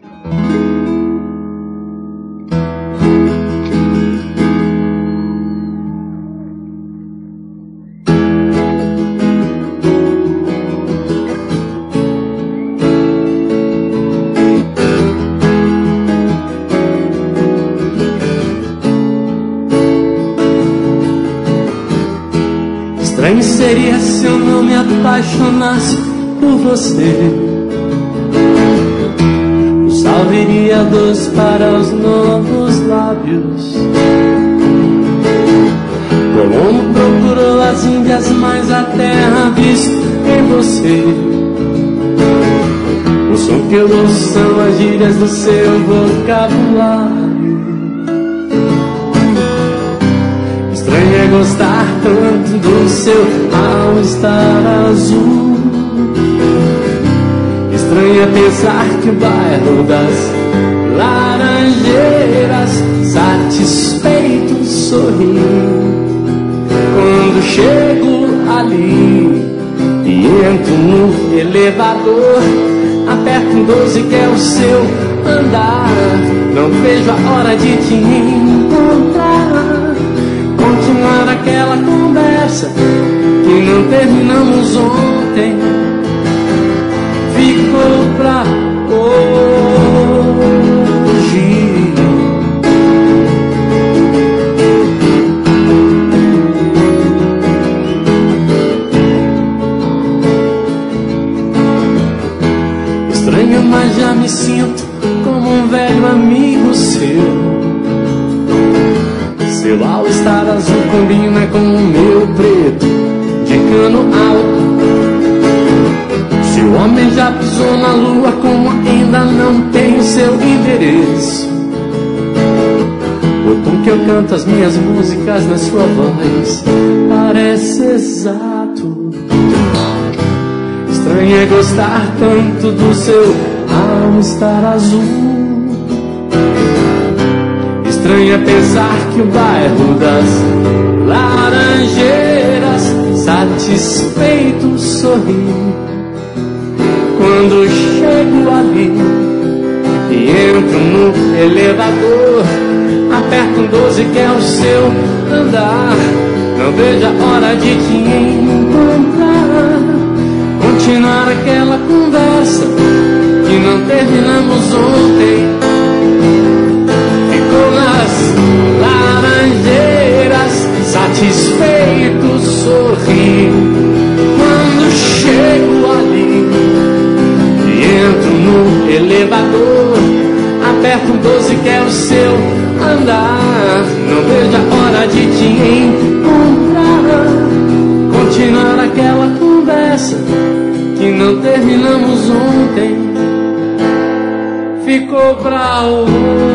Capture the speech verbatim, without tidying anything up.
Estranho seria se eu não me apaixonasse por você. O sal viria doce para os novos lábios. Colombo procurou as Índias, mas a terra visto em você. O som que eu ouço são as gírias do seu vocabulário. Estranho é gostar tanto do seu all-star azul. Estranho é pensar que o bairro das Laranjeiras satisfeito sorri quando chego ali e entro no elevador. Aperto um doze que é o seu andar. Não vejo a hora de te encontrar, continuar aquela conversa que não terminamos ontem. Ficou pra hoje. Estranho, mas já me sinto como um velho amigo seu. Seu all-star azul combina com o meu preto de cano alto. Se o homem já pisou na lua, como ainda não tem seu endereço. O tom que eu canto as minhas músicas na sua voz parece exato. Estranho é gostar tanto do seu all-star azul. Estranho é pensar que o bairro das Laranjeiras satisfeito sorri quando chego ali e entro no elevador. Aperto um doze que é o seu andar. Não vejo a hora de te encontrar, continuar aquela conversa que não terminamos ontem. Ficou nas Laranjeiras satisfeito sorri quando chego ali e entro no elevador. Aperto um doze que é o seu andar. Não vejo a hora de te encontrar, continuar aquela conversa que não terminamos ontem. Ficou pra hoje.